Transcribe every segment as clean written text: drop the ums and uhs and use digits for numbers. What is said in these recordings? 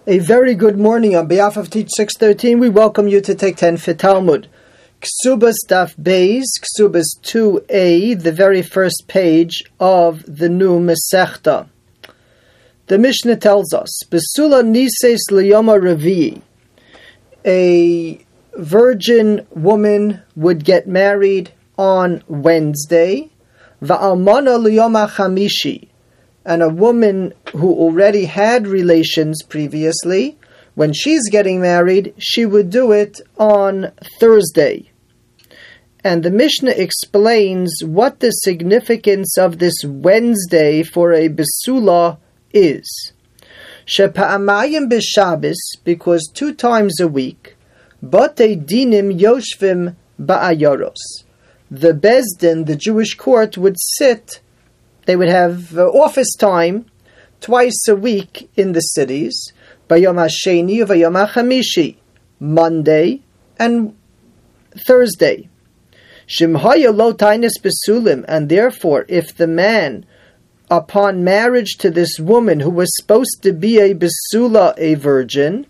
A very good morning. On behalf of Teach 613, we welcome you to take 10 for Talmud. Ksubas Daf Beis, Ksubas 2a, the very first page of the new Masechta. The Mishnah tells us, Besula Nises Liyoma Revi'i. A virgin woman would get married on Wednesday. Va'almana Liyoma Chamishi. And a woman who already had relations previously, when she's getting married, she would do it on Thursday. And the Mishnah explains what the significance of this Wednesday for a Besula is. Shepa'amayim b'Shabbos, because 2 times a week, Batei Dinim Yoshvim Ba'ayoros. The Bezdin, the Jewish court, would sit. They would have office time twice a week in the cities, Bayom HaSheni Vayom HaChamishi, Monday and Thursday. Shimhaya lo tainis besulim, and therefore, if the man, upon marriage to this woman who was supposed to be a besula, a virgin,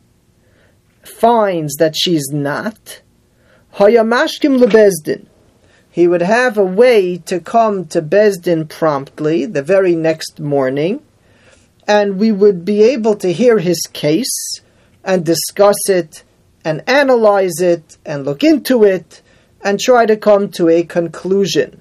finds that she's not, hayamashkim lebezdin, he would have a way to come to Bezdin promptly, the very next morning, and we would be able to hear his case and discuss it and analyze it and look into it and try to come to a conclusion.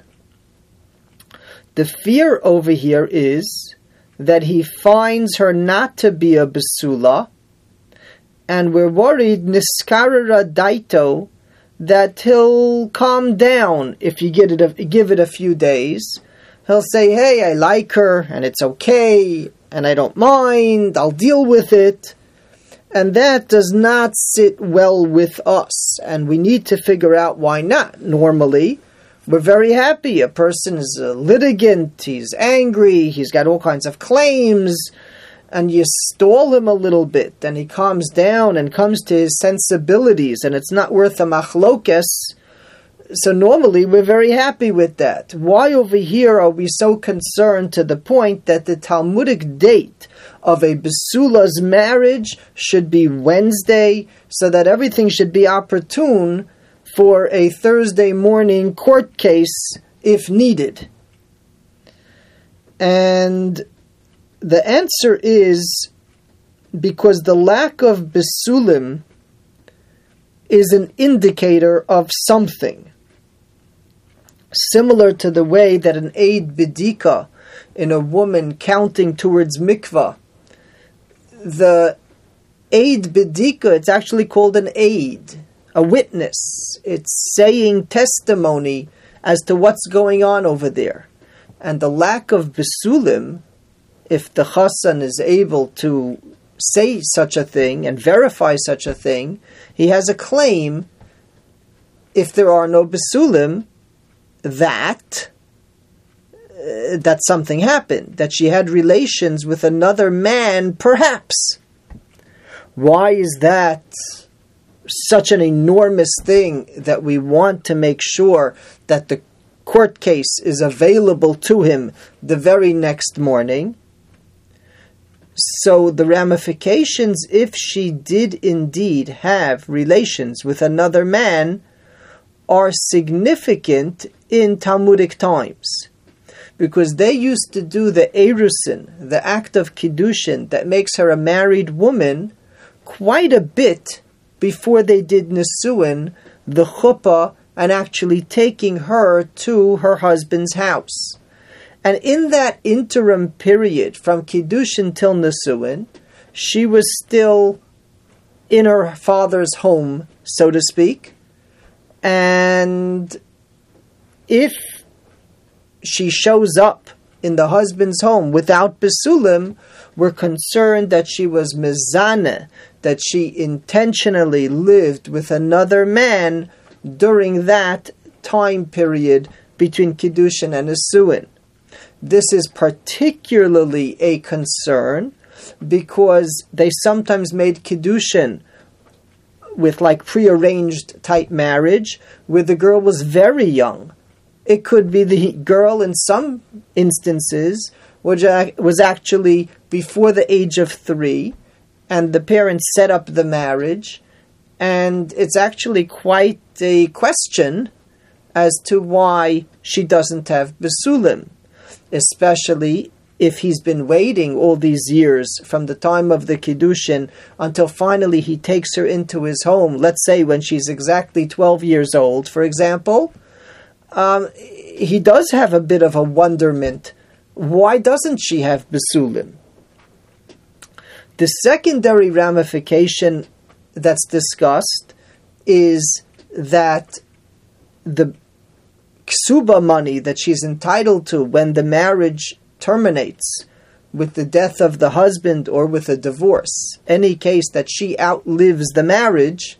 The fear over here is that he finds her not to be a besula, and we're worried, niskarara daito, that he'll calm down if you give it a few days. He'll say, hey, I like her, and it's okay, and I don't mind, I'll deal with it. And that does not sit well with us, and we need to figure out why not. Normally, we're very happy. A person is a litigant, he's angry, he's got all kinds of claims, and you stall him a little bit, and he calms down and comes to his sensibilities, and it's not worth a machlokes. So normally we're very happy with that. Why over here are we so concerned to the point that the Talmudic date of a besula's marriage should be Wednesday, so that everything should be opportune for a Thursday morning court case if needed? And the answer is because the lack of besulim is an indicator of something. Similar to the way that an aid bidika in a woman counting towards mikvah, the aid bidika, it's actually called an aid, a witness. It's saying testimony as to what's going on over there. And the lack of besulim, if the chassan is able to say such a thing and verify such a thing, he has a claim, if there are no besulim, that something happened, that she had relations with another man, perhaps. Why is that such an enormous thing that we want to make sure that the court case is available to him the very next morning? So the ramifications, if she did indeed have relations with another man, are significant in Talmudic times. Because they used to do the erusin, the act of kiddushin, that makes her a married woman, quite a bit before they did nisuin, the chuppah, and actually taking her to her husband's house. And in that interim period, from kiddushin till nisuin, she was still in her father's home, so to speak. And if she shows up in the husband's home without besulim, we're concerned that she was mezaneh, that she intentionally lived with another man during that time period between kiddushin and nisuin. This is particularly a concern because they sometimes made kiddushin with like prearranged type marriage where the girl was very young. It could be the girl in some instances was actually before the age of 3, and the parents set up the marriage, and it's actually quite a question as to why she doesn't have Besulim, especially if he's been waiting all these years from the time of the Kiddushin until finally he takes her into his home, let's say when she's exactly 12 years old, for example. He does have a bit of a wonderment. Why doesn't she have Besulim? The secondary ramification that's discussed is that the ksuba money that she's entitled to when the marriage terminates with the death of the husband or with a divorce, any case that she outlives the marriage.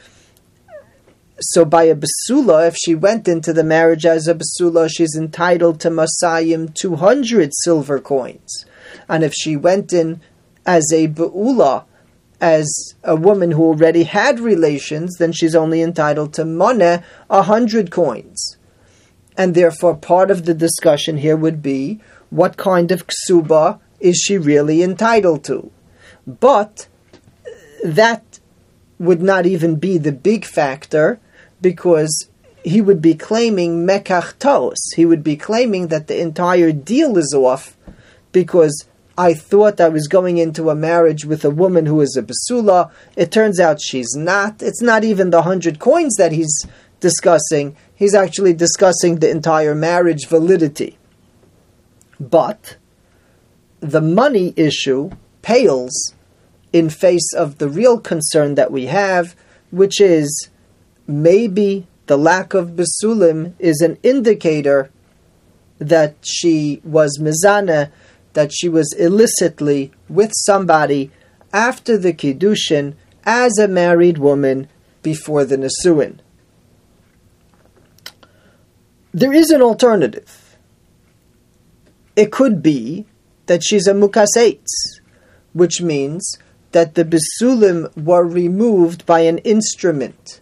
So by a basula, if she went into the marriage as a basula, she's entitled to masayim 200 silver coins. And if she went in as a beula, as a woman who already had relations, then she's only entitled to moneh 100 coins. And therefore part of the discussion here would be, what kind of ksuba is she really entitled to? But that would not even be the big factor, because he would be claiming mekach taos. He would be claiming that the entire deal is off, because I thought I was going into a marriage with a woman who is a basula. It turns out she's not. It's not even the 100 coins that he's discussing. He's actually discussing the entire marriage validity. But the money issue pales in face of the real concern that we have, which is maybe the lack of besulim is an indicator that she was mizana, that she was illicitly with somebody after the kiddushin as a married woman before the nesuin. There is an alternative. It could be that she's a mukaseitz, which means that the besulim were removed by an instrument.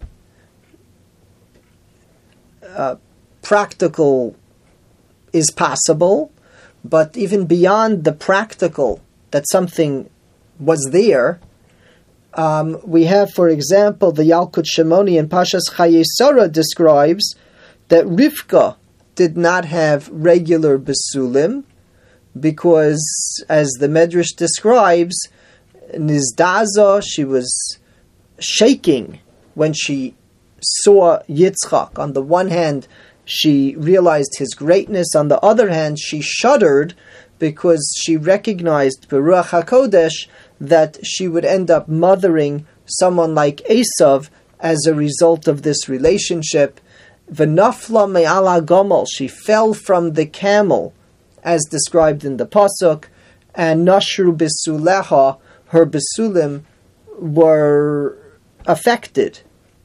Practical is possible, but even beyond the practical, that something was there, we have, for example, the Yalkut Shimoni in Pashas Chayei Sarah describes that Rivka did not have regular besulim, because, as the Medrash describes, Nizdaza, she was shaking when she saw Yitzchak. On the one hand, she realized his greatness. On the other hand, she shuddered because she recognized Beruach HaKodesh that she would end up mothering someone like Esav as a result of this relationship. V'nafla me'ala gomel, she fell from the camel, as described in the pasuk, and nashru besuleha, her besulim were affected.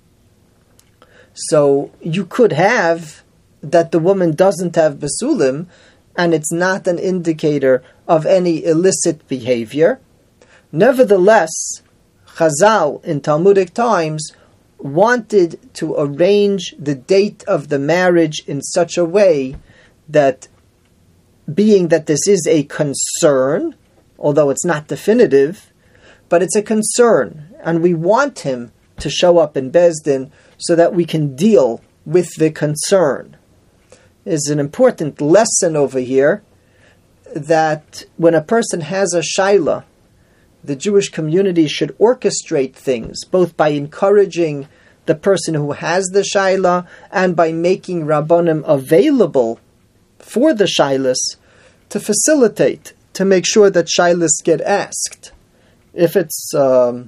So you could have that the woman doesn't have besulim, and it's not an indicator of any illicit behavior. Nevertheless, Chazal in Talmudic times wanted to arrange the date of the marriage in such a way that, being that this is a concern, although it's not definitive, but it's a concern, and we want him to show up in Beis Din so that we can deal with the concern. There's an important lesson over here that when a person has a shaila, the Jewish community should orchestrate things, both by encouraging the person who has the shaila and by making rabbanim available for the shailas to facilitate, to make sure that shailas get asked. If it's a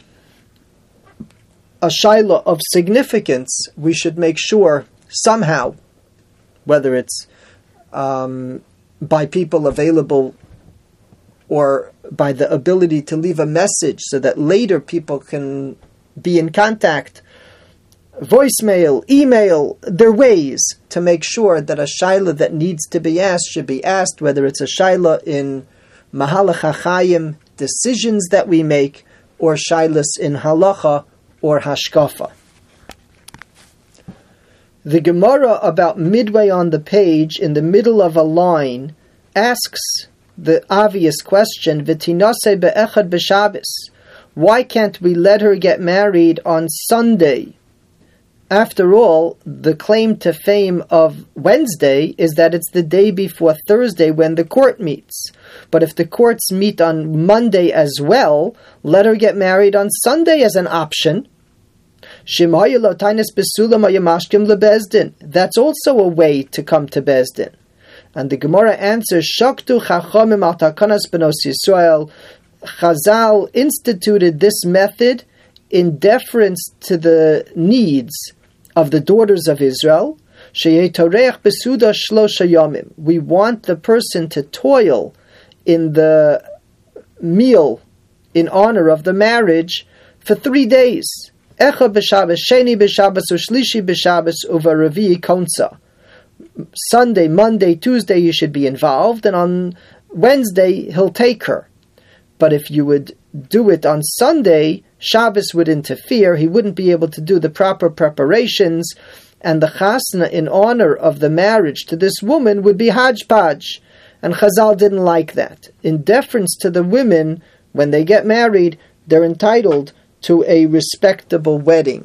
shaila of significance, we should make sure somehow, whether it's by people available or by the ability to leave a message so that later people can be in contact, voicemail, email, there are ways to make sure that a shaila that needs to be asked should be asked, whether it's a shaila in Mahalach HaChaim, decisions that we make, or shailas in halacha or hashkafa. The Gemara, about midway on the page, in the middle of a line, asks the obvious question, V'tinase be'echad b'Shabbos. Why can't we let her get married on Sunday? After all, the claim to fame of Wednesday is that it's the day before Thursday when the court meets. But if the courts meet on Monday as well, let her get married on Sunday as an option. That's also a way to come to Bezdin. And the Gemara answers, Shaktu Chachamim al Takanas Benos Yisrael. Chazal instituted this method in deference to the needs of the daughters of Israel. We want the person to toil in the meal in honor of the marriage for 3 days. Sunday, Monday, Tuesday you should be involved, and on Wednesday he'll take her. But if you would do it on Sunday, Shabbos would interfere. He wouldn't be able to do the proper preparations, and the chasna in honor of the marriage to this woman would be hodgepodge. And Chazal didn't like that. In deference to the women, when they get married, they're entitled to a respectable wedding.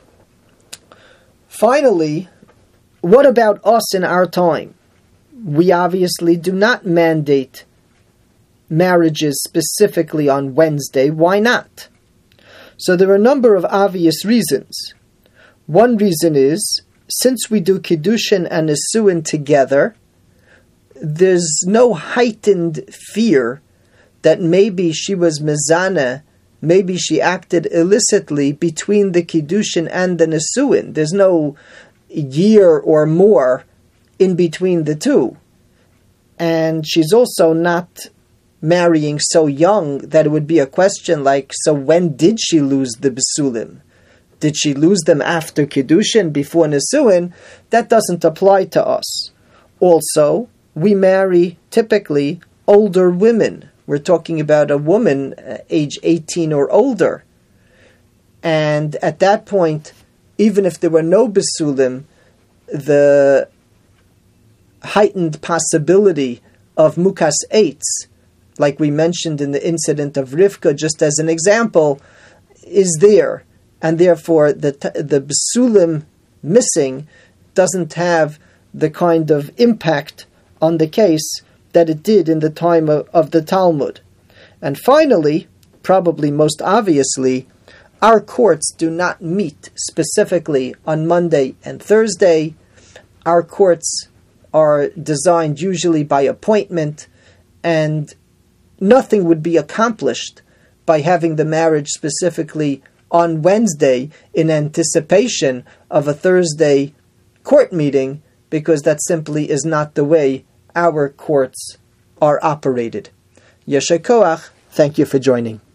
Finally, what about us in our time? We obviously do not mandate marriages specifically on Wednesday. Why not? So there are a number of obvious reasons. One reason is, since we do Kiddushin and Nisuin together, there's no heightened fear that maybe she was mezana, maybe she acted illicitly between the Kiddushin and the Nisuin. There's no year or more in between the two. And she's also not marrying so young that it would be a question like, so when did she lose the Besulim? Did she lose them after Kiddushin, before Nisuin? That doesn't apply to us. Also, we marry typically older women. We're talking about a woman age 18 or older. And at that point, even if there were no Besulim, the heightened possibility of Mukas Eitz, like we mentioned in the incident of Rivka, just as an example, is there. And therefore, the Besulim missing doesn't have the kind of impact on the case that it did in the time of the Talmud. And finally, probably most obviously, our courts do not meet specifically on Monday and Thursday. Our courts are designed usually by appointment, and nothing would be accomplished by having the marriage specifically on Wednesday in anticipation of a Thursday court meeting, because that simply is not the way our courts are operated. Yesher Koach, thank you for joining.